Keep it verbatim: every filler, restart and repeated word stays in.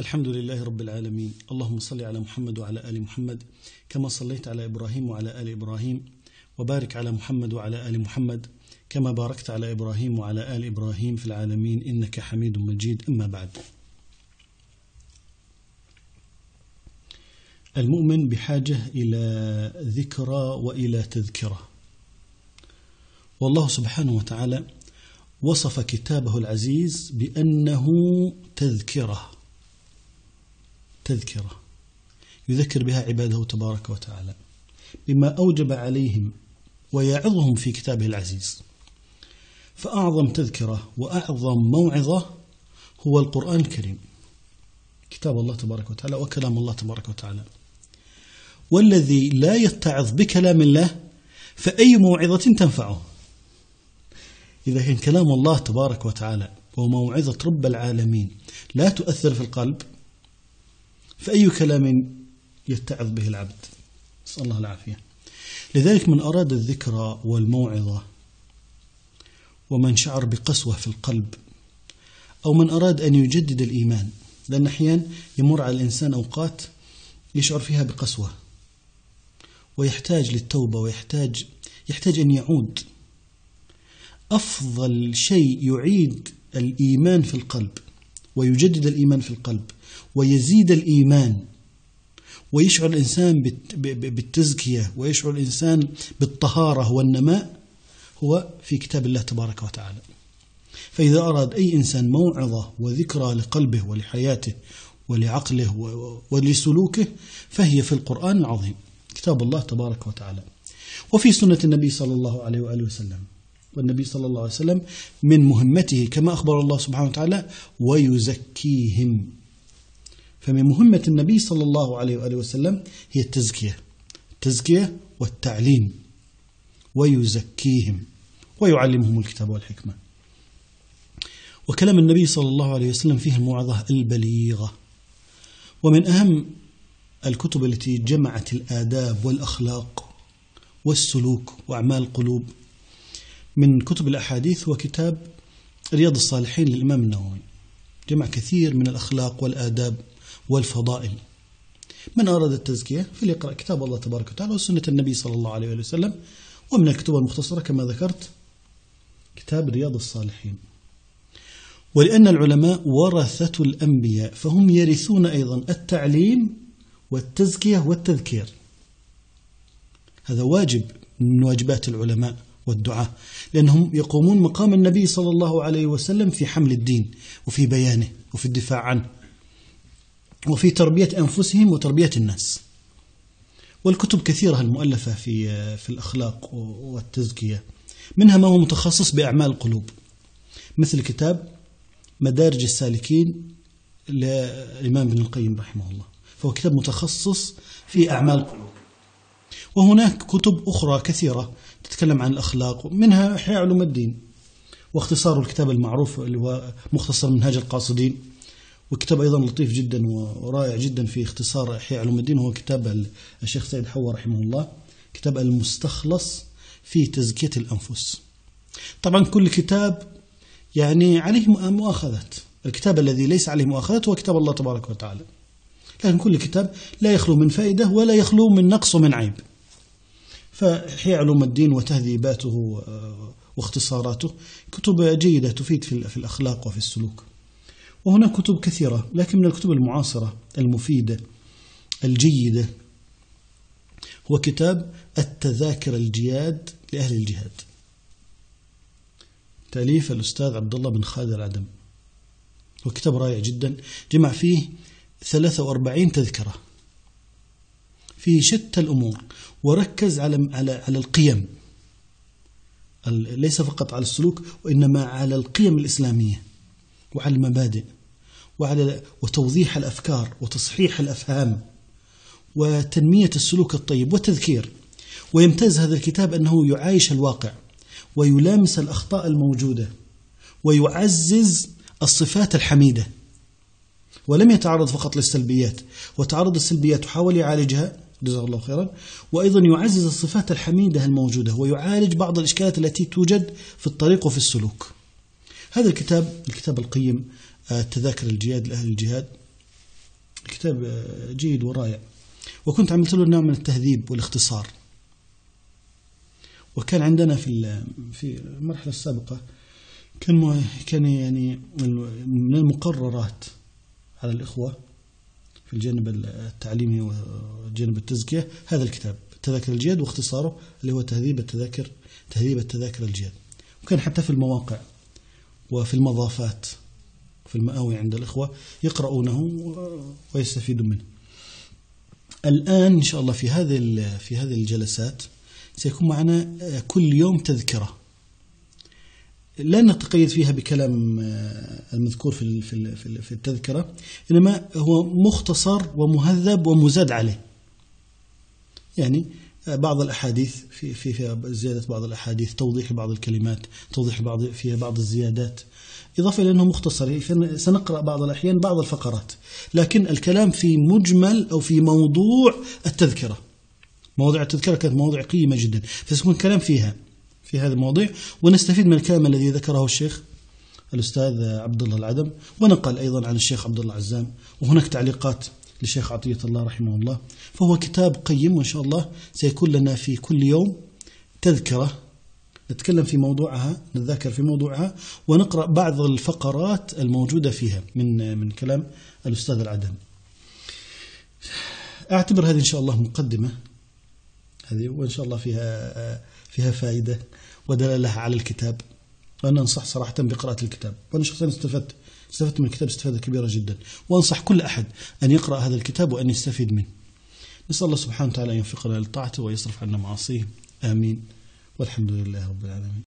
الحمد لله رب العالمين. اللهم صل على محمد وعلى آل محمد كما صليت على إبراهيم وعلى آل إبراهيم، وبارك على محمد وعلى آل محمد كما باركت على إبراهيم وعلى آل إبراهيم في العالمين إنك حميد مجيد. أما بعد، المؤمن بحاجة إلى ذكرى وإلى تذكرة، والله سبحانه وتعالى وصف كتابه العزيز بأنه تذكرة تذكرة يذكر بها عباده تبارك وتعالى بما أوجب عليهم ويعظهم في كتابه العزيز. فأعظم تذكرة وأعظم موعظة هو القرآن الكريم، كتاب الله تبارك وتعالى وكلام الله تبارك وتعالى. والذي لا يتعظ بكلام الله فأي موعظة تنفعه؟ إذا كان كلام الله تبارك وتعالى وموعظة رب العالمين لا تؤثر في القلب، فأي كلام يتعظ به العبد؟ نسأل الله العافية. لذلك من أراد الذكرى والموعظة ومن شعر بقسوة في القلب، أو من أراد أن يجدد الإيمان، لأن أحيانا يمر على الإنسان أوقات يشعر فيها بقسوة ويحتاج للتوبة ويحتاج يحتاج أن يعود. أفضل شيء يعيد الإيمان في القلب ويجدد الإيمان في القلب ويزيد الإيمان ويشعر الإنسان بالتزكية ويشعر الإنسان بالطهارة والنماء هو في كتاب الله تبارك وتعالى. فإذا أراد أي إنسان موعظة وذكرى لقلبه ولحياته ولعقله ولسلوكه فهي في القرآن العظيم، كتاب الله تبارك وتعالى، وفي سنة النبي صلى الله عليه وآله وسلم. والنبي صلى الله عليه وسلم من مهمته كما أخبر الله سبحانه وتعالى ويزكيهم، فمن مهمة النبي صلى الله عليه وآله وسلم هي التزكية التزكية والتعليم، ويزكيهم ويعلمهم الكتاب والحكمة. وكلام النبي صلى الله عليه وسلم فيه الموعظة البليغة، ومن أهم الكتب التي جمعت الآداب والأخلاق والسلوك وأعمال القلوب من كتب الأحاديث هو كتاب رياض الصالحين للإمام النووي، جمع كثير من الأخلاق والآداب والفضائل. من أراد التزكية فليقرأ كتاب الله تبارك وتعالى وسنة النبي صلى الله عليه وسلم، ومن الكتب المختصرة كما ذكرت كتاب رياض الصالحين. ولأن العلماء ورثة الأنبياء فهم يرثون أيضا التعليم والتزكية والتذكير، هذا واجب من واجبات العلماء والدعاء، لأنهم يقومون مقام النبي صلى الله عليه وسلم في حمل الدين وفي بيانه وفي الدفاع عنه وفي تربية أنفسهم وتربية الناس. والكتب كثيرة المؤلفة في في الأخلاق والتزكية، منها ما هو متخصص بأعمال القلوب، مثل كتاب مدارج السالكين للإمام ابن القيم رحمه الله، فهو كتاب متخصص في أعمال القلوب. وهناك كتب أخرى كثيرة تتكلم عن الأخلاق، منها إحياء علوم الدين، واختصار الكتاب المعروف اللي هو مختصر منهاج القاصدين، وكتاب أيضا لطيف جدا ورائع جدا في اختصار إحياء علوم الدين هو كتاب الشيخ سيد حوا رحمه الله، كتاب المستخلص في تزكية الأنفس. طبعا كل كتاب يعني عليه مؤاخذات، الكتاب الذي ليس عليه مؤاخذات هو كتاب الله تبارك وتعالى، لكن كل كتاب لا يخلو من فائدة ولا يخلو من نقص ومن عيب. فإحياء علوم الدين وتهذيباته واختصاراته كتب جيدة تفيد في الأخلاق وفي السلوك. وهناك كتب كثيرة، لكن من الكتب المعاصرة المفيدة الجيدة هو كتاب التذاكر الجياد لأهل الجهاد، تأليف الأستاذ عبد الله بن خالد العدم، هو كتاب رائع جدا، جمع فيه ثلاثة وأربعين تذكرة في شتى الأمور، وركز على على على القيم، ليس فقط على السلوك وإنما على القيم الإسلامية وعلى المبادئ وعلى وتوضيح الأفكار وتصحيح الأفهام وتنمية السلوك الطيب والتذكير. ويمتاز هذا الكتاب أنه يعايش الواقع ويلامس الأخطاء الموجودة ويعزز الصفات الحميدة، ولم يتعرض فقط للسلبيات، وتعرض السلبيات وحاول يعالجها جزاه الله خيرا، وأيضا يعزز الصفات الحميدة الموجودة ويعالج بعض الإشكالات التي توجد في الطريق وفي السلوك. هذا الكتاب الكتاب القيم التذاكر الجياد لأهل الجهاد كتاب جيد ورائع، وكنت عملت له نوع من التهذيب والاختصار. وكان عندنا في في المرحلة السابقة كان كان يعني من المقررات على الإخوة في الجانب التعليمي وجانب التزكية هذا الكتاب التذاكر الجياد، واختصاره اللي هو تهذيب التذاكر تهذيب التذاكر الجياد. وكان حتى في المواقع وفي المضافات في المآوي عند الإخوة يقرؤونه ويستفيدون منه. الآن إن شاء الله في هذه في هذه الجلسات سيكون معنا كل يوم تذكرة، لا نتقيد فيها بكلام المذكور في في التذكرة، إنما هو مختصر ومهذب ومزاد عليه. يعني بعض الأحاديث في في زيادة بعض الأحاديث، توضيح بعض الكلمات، توضيح بعض فيها بعض الزيادات، إضافة إلى أنه مختصر. سنقرأ بعض الأحيان بعض الفقرات، لكن الكلام في مجمل أو في موضوع التذكرة. مواضيع التذكرة كانت مواضيع قيمة جدا، فسيكون كلام فيها في هذا المواضيع، ونستفيد من الكلام الذي ذكره الشيخ الأستاذ عبد الله العدم، ونقل أيضا عن الشيخ عبد الله عزام، وهناك تعليقات للشيخ عطية الله رحمه الله. فهو كتاب قيم، وإن شاء الله سيكون لنا في كل يوم تذكرة نتكلم في موضوعها، نتذاكر في موضوعها، ونقرأ بعض الفقرات الموجودة فيها من من كلام الأستاذ العدم. أعتبر هذه إن شاء الله مقدمة هذه، وإن شاء الله فيها فيها فائدة ودلالة على الكتاب. وأنا أنصح صراحة بقراءة الكتاب، وأنا شخصيا استفدت استفدت من الكتاب استفادة كبيرة جدا، وأنصح كل أحد أن يقرأ هذا الكتاب وأن يستفيد منه. نسأل الله سبحانه وتعالى أن يوفقنا للطاعة ويصرف عنا معاصيه، آمين، والحمد لله رب العالمين.